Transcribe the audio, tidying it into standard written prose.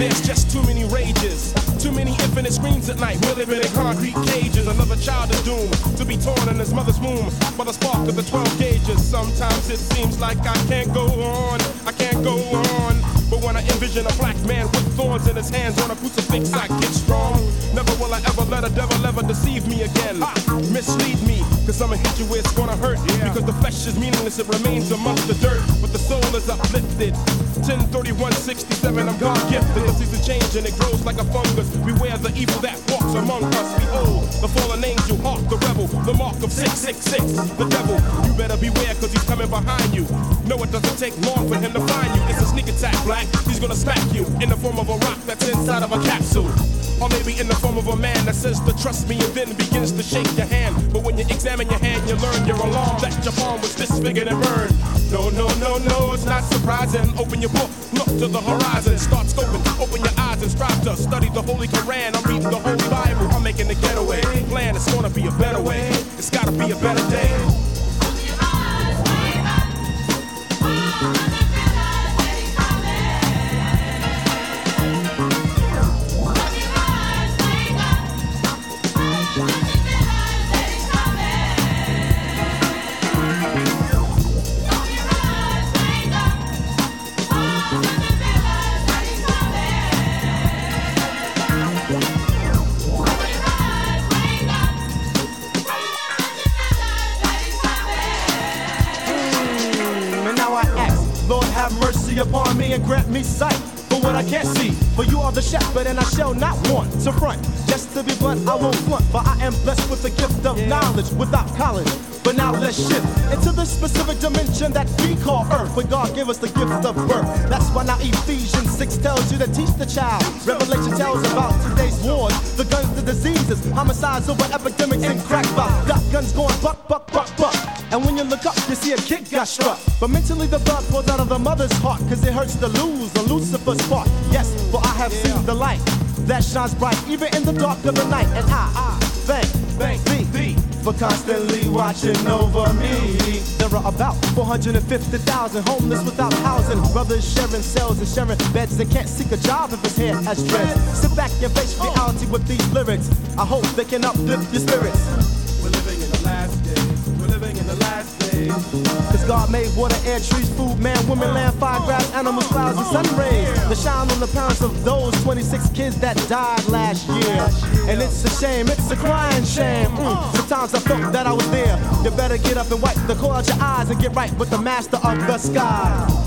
There's just too many rages, too many infinite screams at night. We're living in concrete cages. Another child is doomed to be torn in his mother's womb by the spark of the 12 gauges. Sometimes it seems like I can't go on, I can't go on. But when I envision a black man with thorns in his hands on a crucifix, I get strong. Never will I ever let a devil ever deceive me again. Mislead me, cause I'ma hit you where it's gonna hurt. Because the flesh is meaningless, it remains amongst the dirt. But the soul is uplifted. 103167, I'm God gifted. The season change and it grows like a fungus. Beware the evil that walks among us. Behold, the fallen angel, hark the rebel, the mark of 666. The devil, you better beware cause he's coming behind you. No, it doesn't take long for him to find you. It's a sneak attack, black. He's gonna smack you in the form of a rock that's inside of a capsule. Or maybe in the form of a man that says to trust me and then begins to shake your hand. But when you examine your hand, you learn you're alarmed that your palm was disfigured and burned. No, no, no, no, it's not surprising. Open your book, look to the horizon. Start scoping, open your eyes and strive to study the Holy Quran. I'm reading the Holy Bible, I'm making a getaway. Plan, it's gonna be a better way. It's gotta be a better day. Upon me and grant me sight for what I can't see. For you are the shepherd and I shall not want to front. Just to be blunt, I won't front. For I am blessed with the gift of knowledge without college. But now let's shift into the specific dimension that we call Earth, where God gave us the gift of birth. That's why now Ephesians 6 tells you to teach the child. Revelation tells about today's wars, the guns, the diseases, homicides over epidemics and crack rock. Got guns going buck, buck, buck, buck. And when you look up, you see a kid got struck. But mentally the blood pours out of the mother's heart, cause it hurts to lose a Lucifer's spark. Yes, for I have seen the light that shines bright even in the dark of the night. And I thank thee for constantly watching over me. There are about 450,000 homeless without housing. Brothers sharing cells and sharing beds and can't seek a job if his hair has dreads. Sit back and face reality with these lyrics. I hope they can uplift your spirits. We're living in the last days. We're living in the last days. Cause God made water, air, trees, food, man, woman, land, fire, grass, animals, clouds, and sun rays. The shine on the parents of those 26 kids that died last year. And it's a shame, it's a crying shame. Sometimes I thought that I was there. You better get up and wipe the core out your eyes and get right with the master of the sky.